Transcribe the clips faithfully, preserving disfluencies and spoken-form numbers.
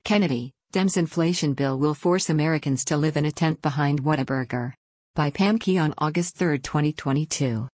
Kennedy, Dems inflation bill will force Americans to live in a tent behind Whataburger. By Pam Key on August third, twenty twenty-two.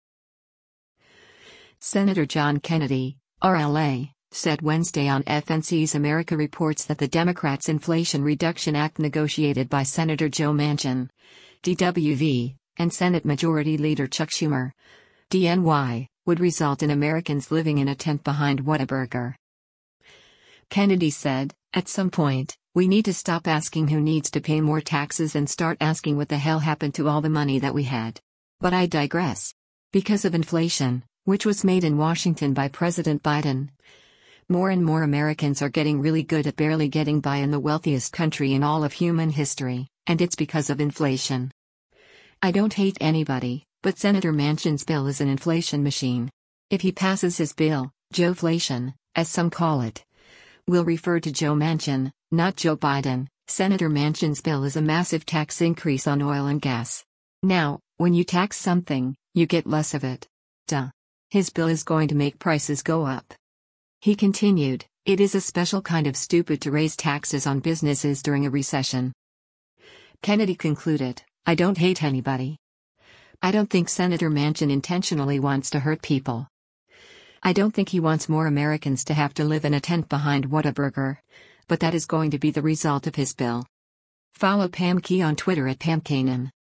Senator John Kennedy, R L A, said Wednesday on F N C's America Reports that the Democrats' Inflation Reduction Act negotiated by Senator Joe Manchin, D W V, and Senate Majority Leader Chuck Schumer, D N Y, would result in Americans living in a tent behind Whataburger. Kennedy said, "At some point, we need to stop asking who needs to pay more taxes and start asking what the hell happened to all the money that we had." But I digress. Because of inflation, which was made in Washington by President Biden, more and more Americans are getting really good at barely getting by in the wealthiest country in all of human history, and it's because of inflation. I don't hate anybody, but Senator Manchin's bill is an inflation machine. If he passes his bill, Joeflation, as some call it, will refer to Joe Manchin, not Joe Biden. Senator Manchin's bill is a massive tax increase on oil and gas. Now, when you tax something, you get less of it. Duh. His bill is going to make prices go up. He continued, "It is a special kind of stupid to raise taxes on businesses during a recession." Kennedy concluded, "I don't hate anybody. I don't think Senator Manchin intentionally wants to hurt people. I don't think he wants more Americans to have to live in a tent behind Whataburger, but that is going to be the result of his bill." Follow Pam Key on Twitter at Pam Kanan.